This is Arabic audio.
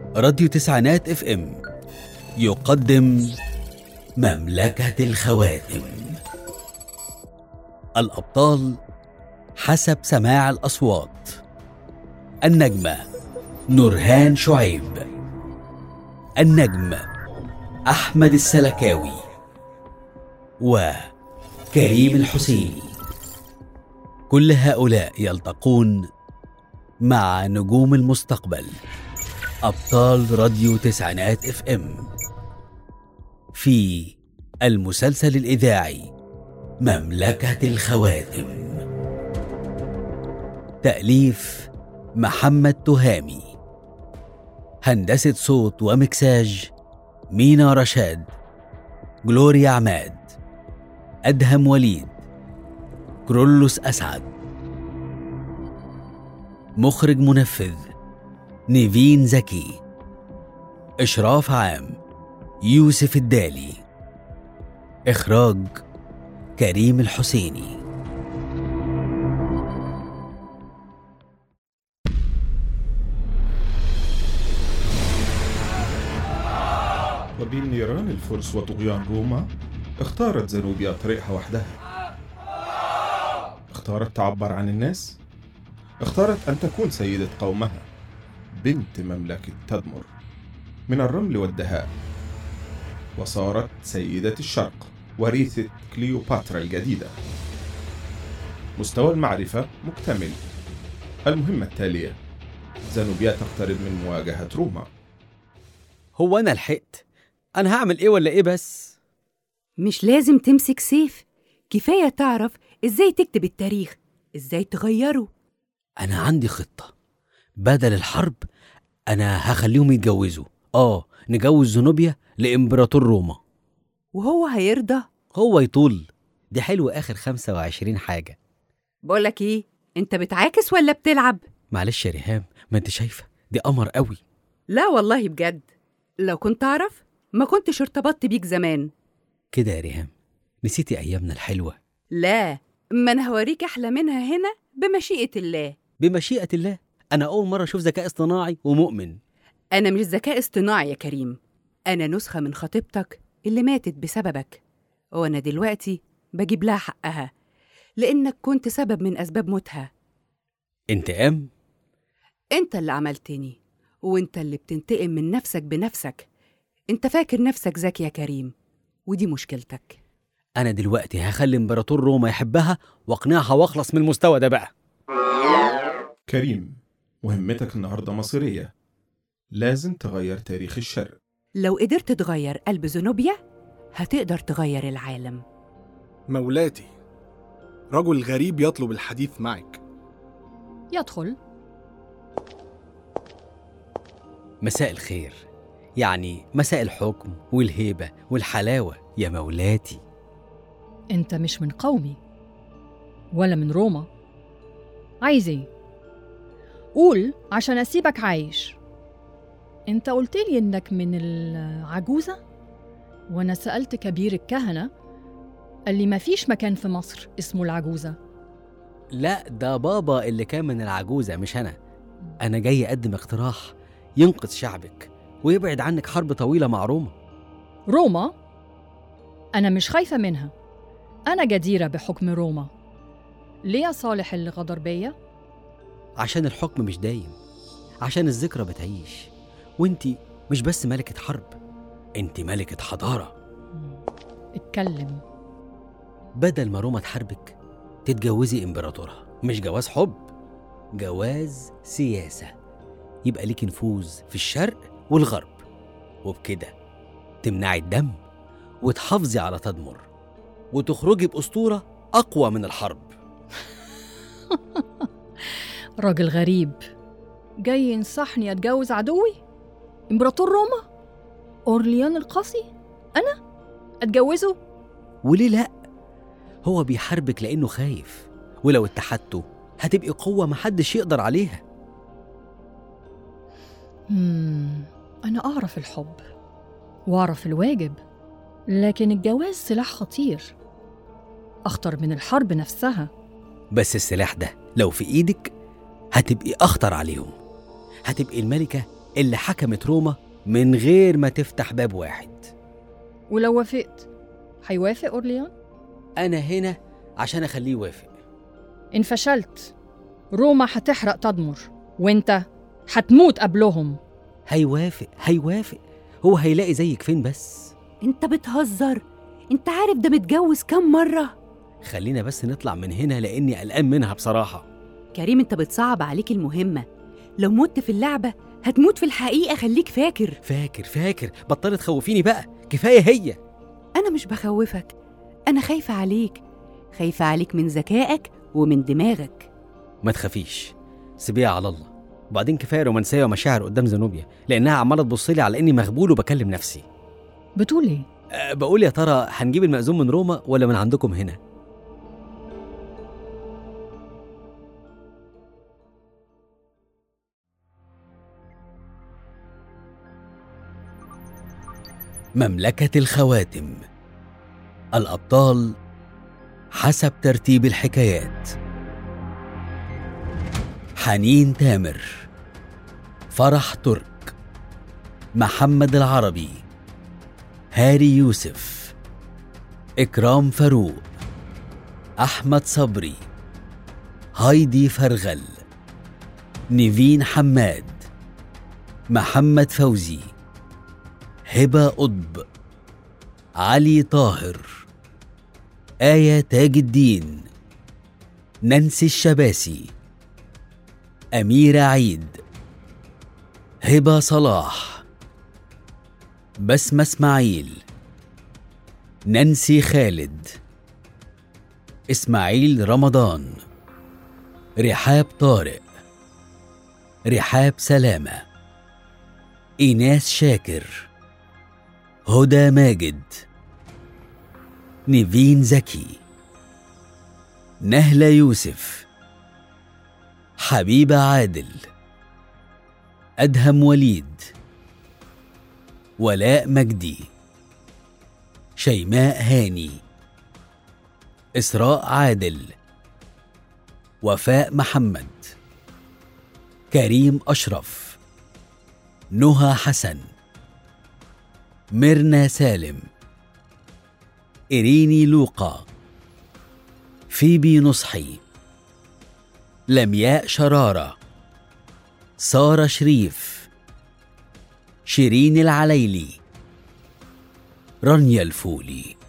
راديو تسعينات اف ام يقدم مملكة الخواتم. الأبطال حسب سماع الأصوات: النجمة نورهان شعيب، النجم أحمد السلكاوي، وكريم الحسيني. كل هؤلاء يلتقون مع نجوم المستقبل، أبطال راديو تسعينات اف ام، في المسلسل الإذاعي مملكة الخواتم. تأليف محمد تهامي، هندسة صوت ومكساج مينا رشاد، جلوريا عماد، أدهم وليد، كرولوس أسعد. مخرج منفذ نيفين زكي. إشراف عام يوسف الدالي. إخراج كريم الحسيني. وبين نيران الفرس وطغيان روما اختارت زنوبيا طريقها وحدها. اختارت تعبر عن الناس، اختارت أن تكون سيدة قومها، بنت مملكة تدمر من الرمل والدهاء، وصارت سيدة الشرق، وريثة كليوباترا الجديدة. مستوى المعرفة مكتمل. المهمة التالية: زنوبيا تقترب من مواجهة روما. هو أنا لحقت؟ أنا هعمل إيه ولا إيه بس؟ مش لازم تمسك سيف، كفاية تعرف إزاي تكتب التاريخ، إزاي تغيره. أنا عندي خطة. بدل الحرب أنا هخليهم يتجوزوا. نجوز زنوبيا لإمبراطور روما. وهو هيرضى؟ هو يطول. دي حلوة آخر 25 حاجة. بقولك إيه، أنت بتعاكس ولا بتلعب؟ معلش يا ريهام، ما أنت شايفة دي قمر قوي. لا والله بجد، لو كنت أعرف ما كنتش ارتبطت بيك زمان. كده يا ريهام نسيتي أيامنا الحلوة. لا، ما أنا هوريك أحلى منها هنا بمشيئة الله. بمشيئة الله؟ أنا أول مرة أشوف ذكاء اصطناعي ومؤمن. أنا مش ذكاء اصطناعي يا كريم، أنا نسخة من خطيبتك اللي ماتت بسببك، وأنا دلوقتي بجيب لها حقها لأنك كنت سبب من أسباب موتها. انتقام؟ أنت اللي عملتني، وأنت اللي بتنتقم من نفسك بنفسك. أنت فاكر نفسك ذكي يا كريم، ودي مشكلتك. أنا دلوقتي هخلي إمبراطور روما يحبها وأقنعها وأخلص من المستوى ده بقى. كريم، مهمتك النهاردة مصيرية. لازم تغير تاريخ الشرق. لو قدرت تغير قلب زنوبيا هتقدر تغير العالم. مولاتي، رجل غريب يطلب الحديث معك. يدخل. مساء الخير، يعني مساء الحكم والهيبة والحلاوة يا مولاتي. انت مش من قومي ولا من روما. عايز ايه؟ قول عشان اسيبك عايش. انت قلت لي انك من العجوزة، وانا سألت كبير الكهنة قال لي مفيش مكان في مصر اسمه العجوزة. لا، ده بابا اللي كان من العجوزة مش أنا جاي أقدم اقتراح ينقذ شعبك ويبعد عنك حرب طويلة مع روما. روما؟ أنا مش خايفة منها، أنا جديرة بحكم روما. ليه يا صالح اللي غدر بيا؟ عشان الحكم مش دايم، عشان الذكرى بتعيش، وانتي مش بس ملكة حرب، انتي ملكة حضارة. اتكلم. بدل ما روما تحاربك تتجوزي إمبراطورها. مش جواز حب، جواز سياسة، يبقى ليك نفوذ في الشرق والغرب، وبكده تمنعي الدم وتحافظي على تدمر وتخرجي بأسطورة أقوى من الحرب. راجل غريب جاي ينصحني أتجوز عدوي إمبراطور روما أورليان القاسي. أنا أتجوزه؟ وليه لأ؟ هو بيحاربك لأنه خايف، ولو اتحدته هتبقي قوة محدش يقدر عليها. أنا أعرف الحب وأعرف الواجب، لكن الجواز سلاح خطير، أخطر من الحرب نفسها. بس السلاح ده لو في إيدك هتبقي أخطر عليهم، هتبقي الملكة اللي حكمت روما من غير ما تفتح باب واحد. ولو وافقت هيوافق أورليان؟ أنا هنا عشان أخليه يوافق. إن فشلت روما هتحرق تدمر وإنت هتموت قبلهم. هيوافق. هو هيلاقي زيك فين بس؟ انت بتهزر؟ انت عارف ده متجوز كام مرة؟ خلينا بس نطلع من هنا لأني قلقان منها بصراحة. كريم انت بتصعب عليك المهمة. لو مت في اللعبة هتموت في الحقيقة، خليك فاكر. فاكر. بطلت تخوفيني بقى، كفاية هي. أنا مش بخوفك، أنا خايفة عليك من ذكائك ومن دماغك. ما تخافيش، سيبيها على الله. وبعدين كفاية رومانسية ومشاعر قدام زنوبيا، لأنها عمالة تبصلي على إني مغبول وبكلم نفسي. بتقول إيه؟ بقول يا ترى هنجيب المأذون من روما ولا من عندكم هنا؟ مملكة الخواتم. الأبطال حسب ترتيب الحكايات: حنين تامر، فرح ترك، محمد العربي، هاري يوسف، إكرام فاروق، أحمد صبري، هايدي فرغل، نيفين حماد، محمد فوزي، هبة قطب، علي طاهر، آية تاج الدين، نانسي الشباسي، أميرة عيد، هبة صلاح، بسمة اسماعيل، نانسي خالد، إسماعيل رمضان، رحاب طارق، رحاب سلامة، إيناس شاكر، هدى ماجد، نيفين زكي، نهلة يوسف، حبيبة عادل، أدهم وليد، ولاء مجدي، شيماء هاني، إسراء عادل، وفاء محمد، كريم أشرف، نهى حسن، ميرنا سالم، إريني لوقا، فيبي نصحي، لمياء شرارة، سارة شريف، شيرين العليلي، رانيا الفولي.